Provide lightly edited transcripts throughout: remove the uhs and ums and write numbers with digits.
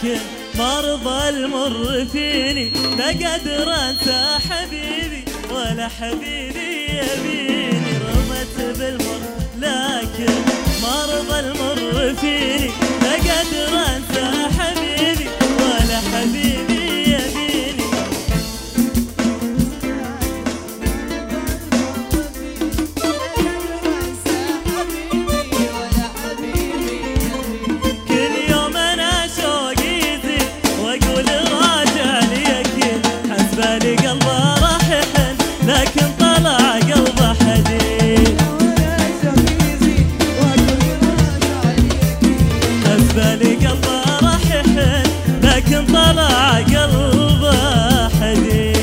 لكن مرضى المر فيني لا قدر انسى حبيبي ولا حبيبي يبيني. رضيت بالمر لكن مرضى المر فيني لا قدر انسى حبيبي ولا حبيبي يبيني. كل يوم انا شوقي يزيد واقول راجع لي اكيد حسبالي قلبه راح يحن لكن طلع قلبه حديد. حسبالي قلبه راح يحن لكن طلع قلبه حديد.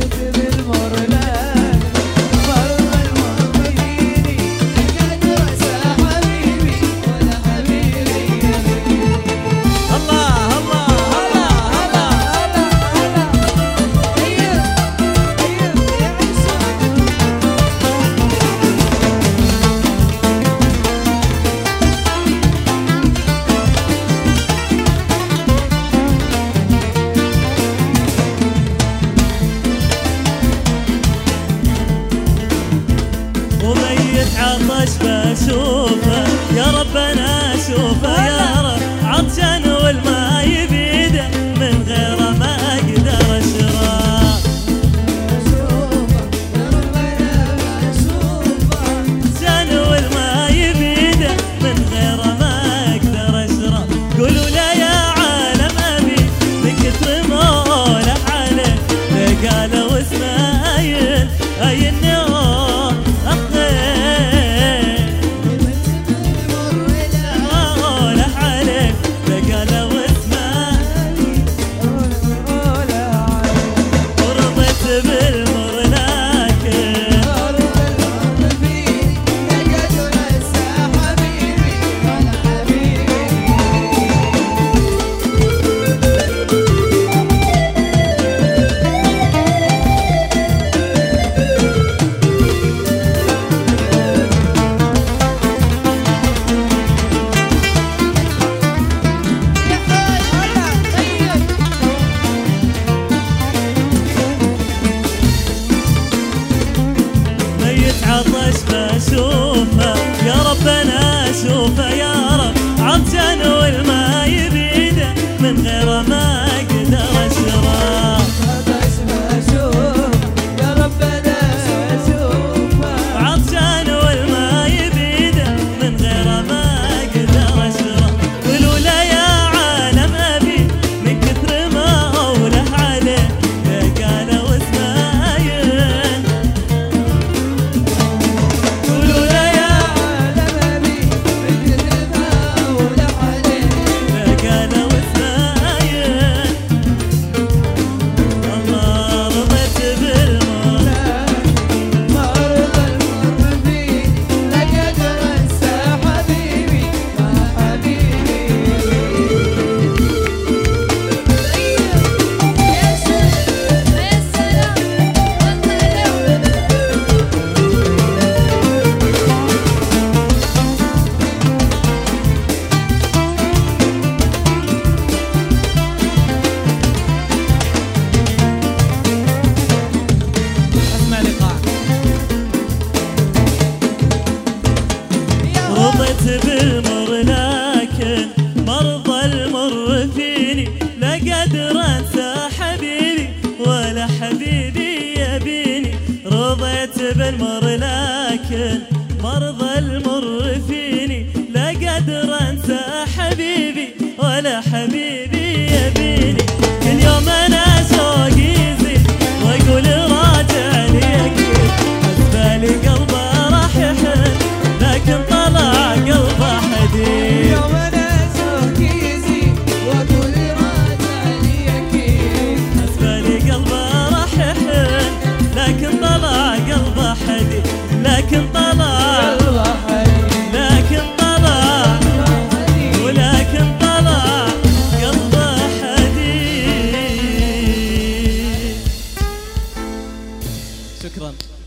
عطش بشوفه يا رب انا اشوفه يا رب عطشان والماء يبيده من غيره ما اقدر اشرب. عطشان والماء يبيده من غيره ما اقدر اشرب. قولوا له يا عالم ابي من كثر موله عليه قالوا اسمه اين عطش بشوفه يا رب انا اشوفه يا رب عطشان والماء يبيده من غيره ما اقدر اشرب. عطش بشوف يا رب انا اشوفه عطشان والماء يبيده من غيره ما اقدر اشرب. قولوا له يا عالم ابي من كثر ما اوله عليه قالوا اسمه رضيت بالمر لكن مرضى المر فيني لا قدر انسى حبيبي ولا حبيبي يبيني. رضيت بالمر لكن مرضى المر فيني لا قدر انسى حبيبي ولا حبيبي يبيني. كل يوم انا شوقي يزيد واقول راجع لي اكيد حسبالي قلبه راح يحن لكن طلع قلبه حديد. يوم انا شوقي يزيد واقول راجع لي اكيد حسبالي قلبه راح يحن لكن طلع قلبه حديد. لكن طلع قلبه حديد لكن طلع ولكن طلع قلبه حديد. شكرا.